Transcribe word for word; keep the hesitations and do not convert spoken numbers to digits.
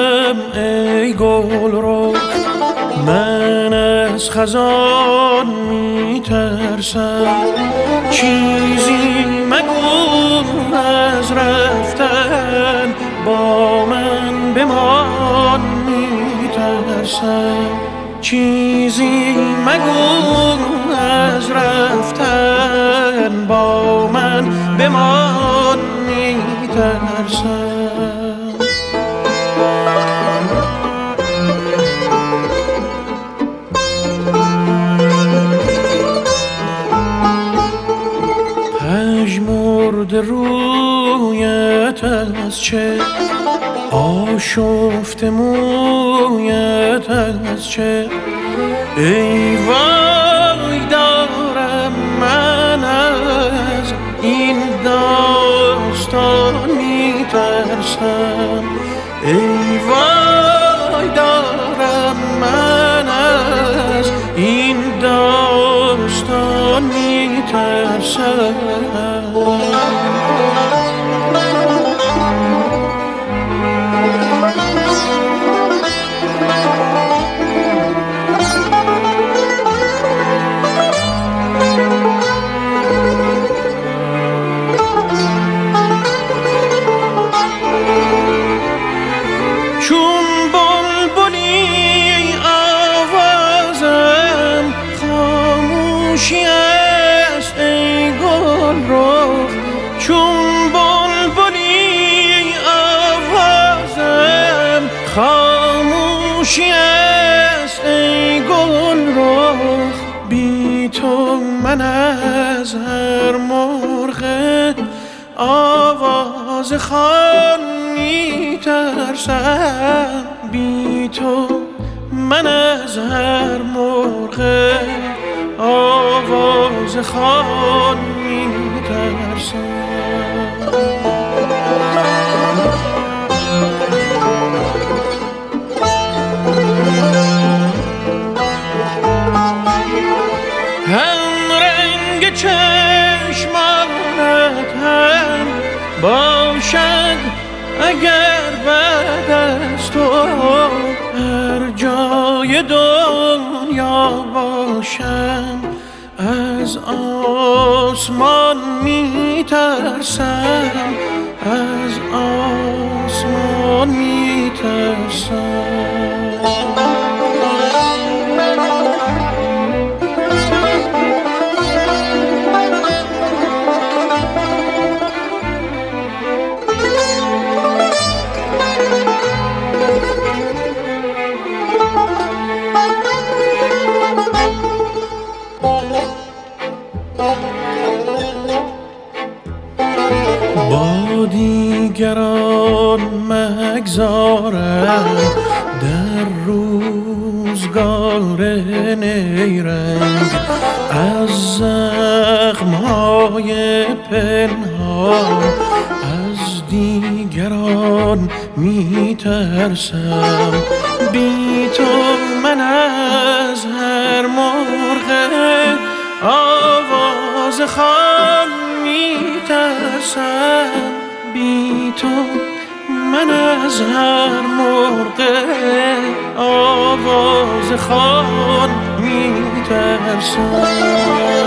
ندارم ای گل رو، من از خزان میترسم. چیزی مگو از رفتن، با من بمان میترسم. چیزی مگو از رفتن، با من بمان میترسم. پژمرده رویت از چه، آشفته مویت از چه. ای وای دارم من از این داستان میترسم. ای وای دارم من از این داستان میترسم. چون بلبلی آوازم خاموشی است ای گل رخ. چون بلبلی آوازم خاموشی است ای گل رخ. بی تو من از هر مرغ آواز خوان میترسم. بی تو من از هر مرغ آواز خوان میترسم. هم رنگ چشمانت هم باشد اگر بعد از تو، هر جای دنیا باشم از آسمان میترسم. از آسمان میترسم. با دیگران مگذارم در روزگار نیرنگ، از زخمهای پنهان از دیگران میترسم. بی تو من از هر مرغ آواز خوان میترسم. بی تو من از هر مرغ آواز خوان میترسم.